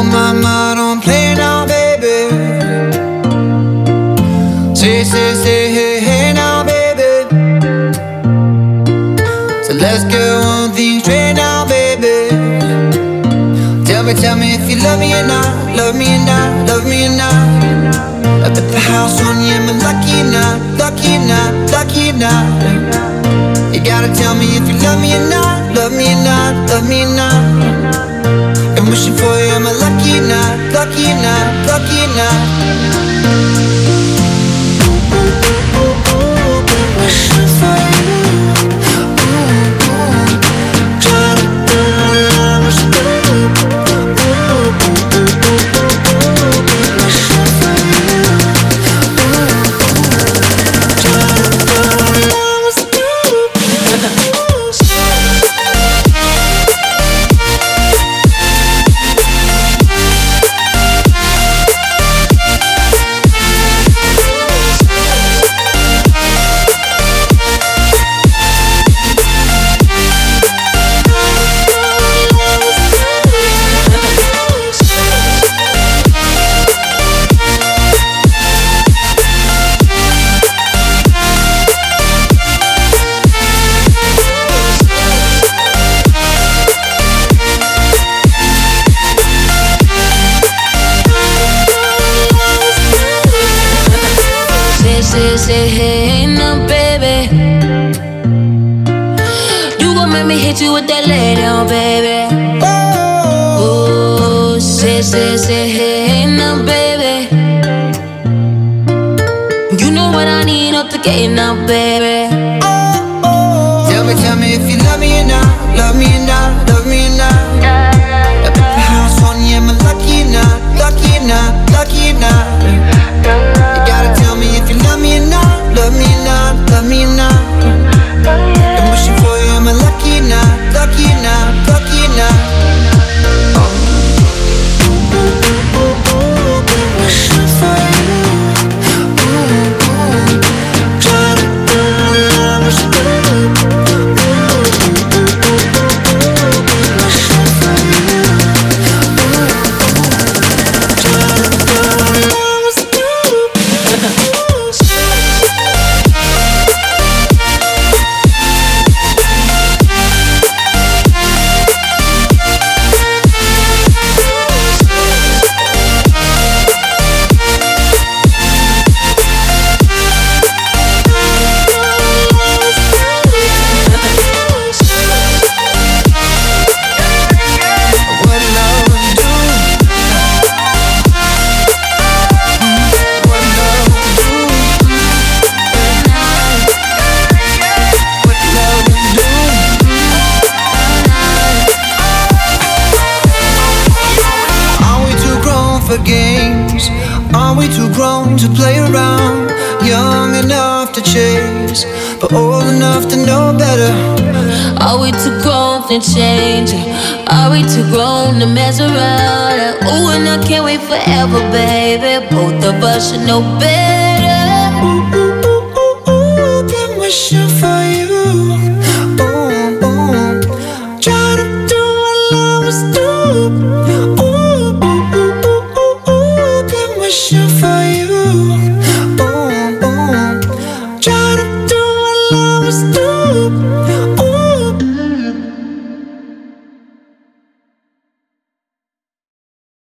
mama, don't play now, baby. Say, hey, hey now, baby. So let's get one thing straight now, baby. Tell me if you love me or not. Love me or not, love me or not. I put the house on you, am I lucky or not? Lucky or not, lucky or not. You gotta tell me if you love me or not. Love me or not, love me or not. I'm wishing for you, am I lucky or not? Lucky or not, lucky or not. Wishing for you. Say hey now, baby. You gon' make me hit you with that lay down, baby. Oh, say hey now, baby. You know what I need up the gate now, baby. Tell me if you love me or not. Love me or not, love me or not. I put the house on you, am I lucky or not? Lucky or not, lucky or not. You gotta tell me if you love me or not. Love me or not, love me or not. I'm wishing for you, am I lucky or not? Lucky or not, lucky or not. Wishing for you. For games, are we too grown to play around? Young enough to chase, but old enough to know better. Are we too grown to change? Are we too grown to mess around? Ooh, and I can't wait forever, baby. Both of us should know better. Ooh, ooh, ooh, ooh, ooh, been wishing